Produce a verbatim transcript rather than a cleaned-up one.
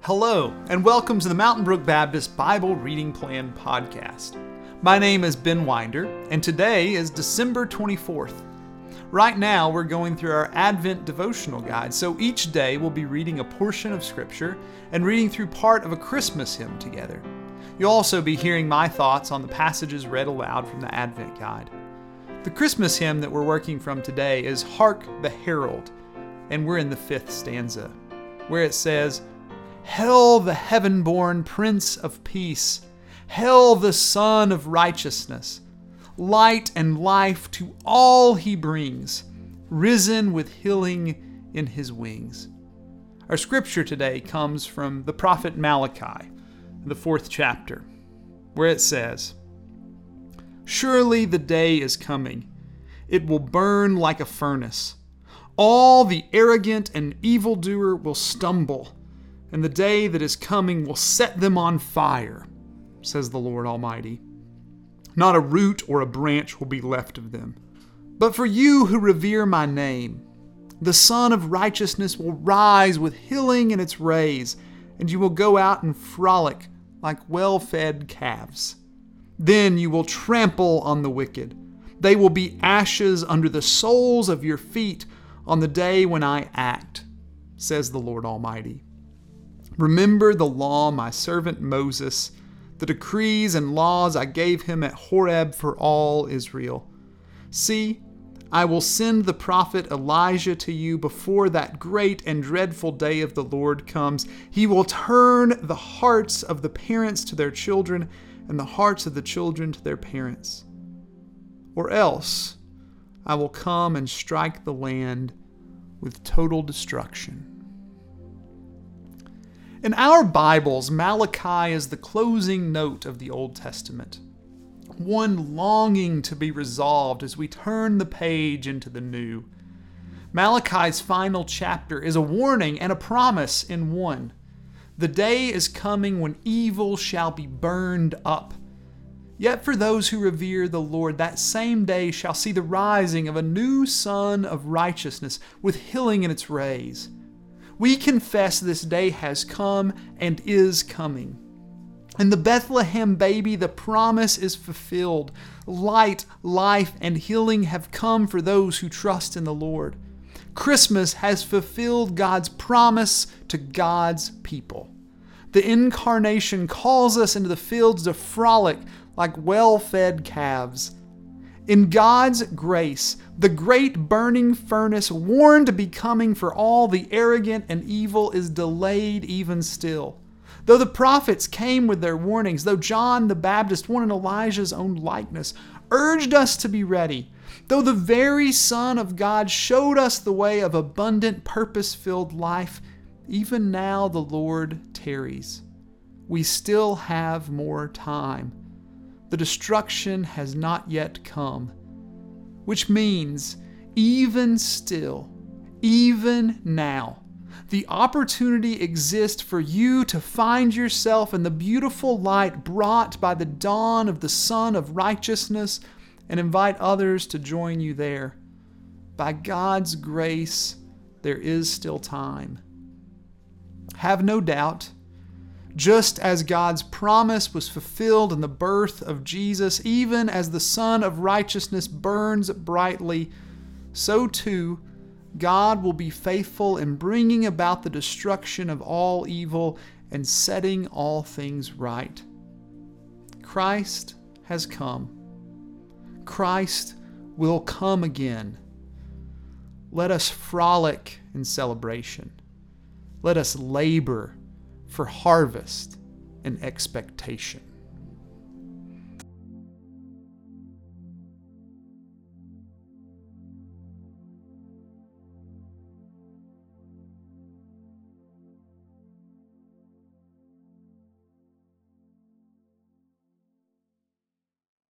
Hello, and welcome to the Mountain Brook Baptist Bible Reading Plan Podcast. My name is Ben Winder, and today is December twenty-fourth. Right now, we're going through our Advent devotional guide, so each day we'll be reading a portion of Scripture and reading through part of a Christmas hymn together. You'll also be hearing my thoughts on the passages read aloud from the Advent guide. The Christmas hymn that we're working from today is Hark the Herald, and we're in the fifth stanza, where it says, "Hail the heaven-born Prince of Peace, hail the Son of Righteousness, light and life to all he brings, risen with healing in his wings." Our scripture today comes from the prophet Malachi, the fourth chapter, where it says, "Surely the day is coming, it will burn like a furnace. All the arrogant and evildoer will stumble, and the day that is coming will set them on fire, says the Lord Almighty. Not a root or a branch will be left of them. But for you who revere my name, the Son of Righteousness will rise with healing in its rays, and you will go out and frolic like well-fed calves. Then you will trample on the wicked. They will be ashes under the soles of your feet on the day when I act, says the Lord Almighty. Remember the law my servant Moses, the decrees and laws I gave him at Horeb for all Israel. See, I will send the prophet Elijah to you before that great and dreadful day of the Lord comes. He will turn the hearts of the parents to their children and the hearts of the children to their parents. Or else I will come and strike the land with total destruction." In our Bibles, Malachi is the closing note of the Old Testament, one longing to be resolved as we turn the page into the new. Malachi's final chapter is a warning and a promise in one. The day is coming when evil shall be burned up. Yet for those who revere the Lord, that same day shall see the rising of a new sun of righteousness with healing in its rays. We confess this day has come and is coming. In the Bethlehem baby, the promise is fulfilled. Light, life, and healing have come for those who trust in the Lord. Christmas has fulfilled God's promise to God's people. The incarnation calls us into the fields to frolic like well-fed calves. In God's grace, the great burning furnace warned to be coming for all the arrogant and evil is delayed even still. Though the prophets came with their warnings, though John the Baptist, one in Elijah's own likeness, urged us to be ready, though the very Son of God showed us the way of abundant, purpose-filled life, even now the Lord tarries. We still have more time. The destruction has not yet come, which means even still, even now, the opportunity exists for you to find yourself in the beautiful light brought by the dawn of the Son of Righteousness and invite others to join you there. By God's grace, there is still time. Have no doubt, just as God's promise was fulfilled in the birth of Jesus, even as the Son of Righteousness burns brightly, so too God will be faithful in bringing about the destruction of all evil and setting all things right. Christ has come. Christ will come again. Let us frolic in celebration. Let us labor for harvest and expectation.